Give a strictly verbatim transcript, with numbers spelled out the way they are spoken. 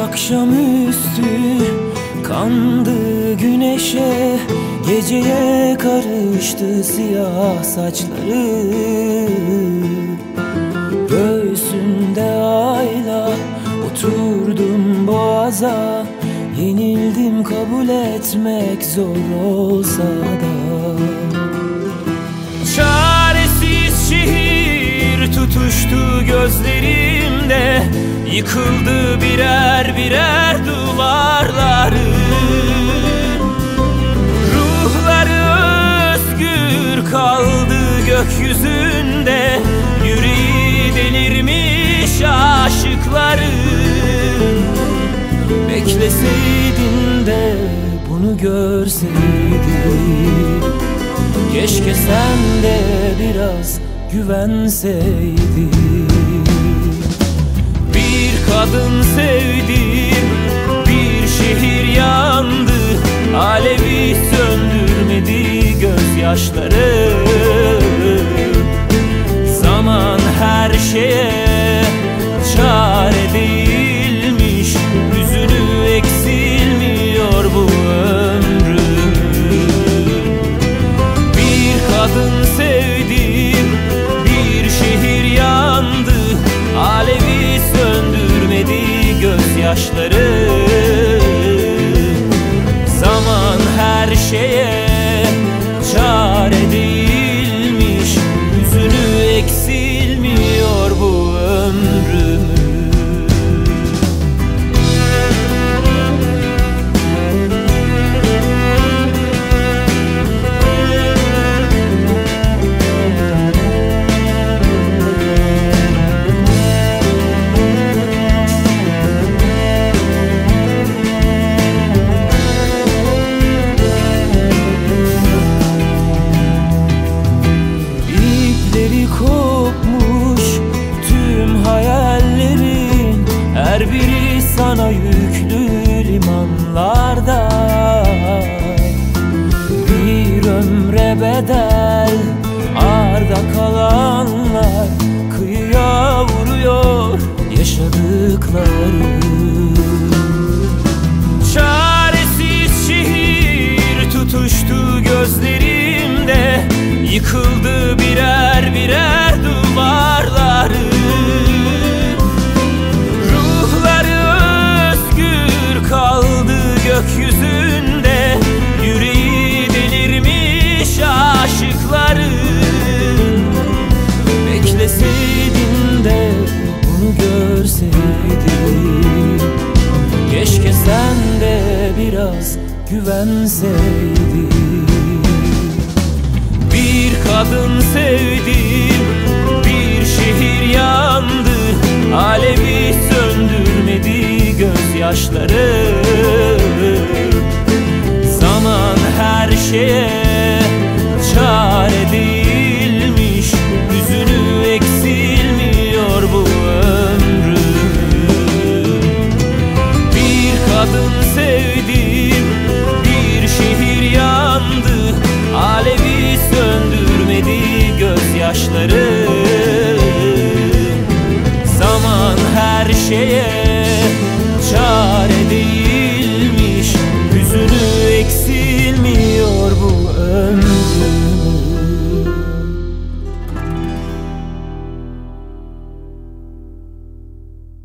Akşamüstü kandı güneşe, geceye karıştı siyah saçları. Göğsünde ayla oturdum boğaza, yenildim kabul etmek zor olsa da. Çaresiz şehir tutuştu gözlerimde, yıkıldı birer birer duvarları. Ruhları özgür kaldı gökyüzünde, yüreği delirmiş aşıkların. Bekleseydin de bunu görseydin, keşke sen de biraz güvenseydin. Bir kadın sevdim, bir şehir yandı, alevi söndürmedi gözyaşları. Zaman her şeye çare değilmiş, hüzünü eksilmiyor bu ömrüm. Bir kadın sevdim, bir şehir yandı, alevi söndürmedi gözyaşları. Zaman her şeye çare değilmiş, hüzünü eksilmiyor bu ömrüm. Kopmuş tüm hayallerin, her biri sana yüklü limanlarda. Bir ömre bedel arda kalanlar, kıyıya vuruyor yaşadıkları. Çaresiz şehir tutuştu gözlerimde, yıkıldı birer birer duvarları. Ruhları özgür kaldı gökyüzünde, yüreği delirmiş aşıkların. Bekleseydin de bunu görseydin, keşke sen de biraz güvenseydin. Bir kadın sevdim, bir şehir yandı, alevi söndürmedi gözyaşları.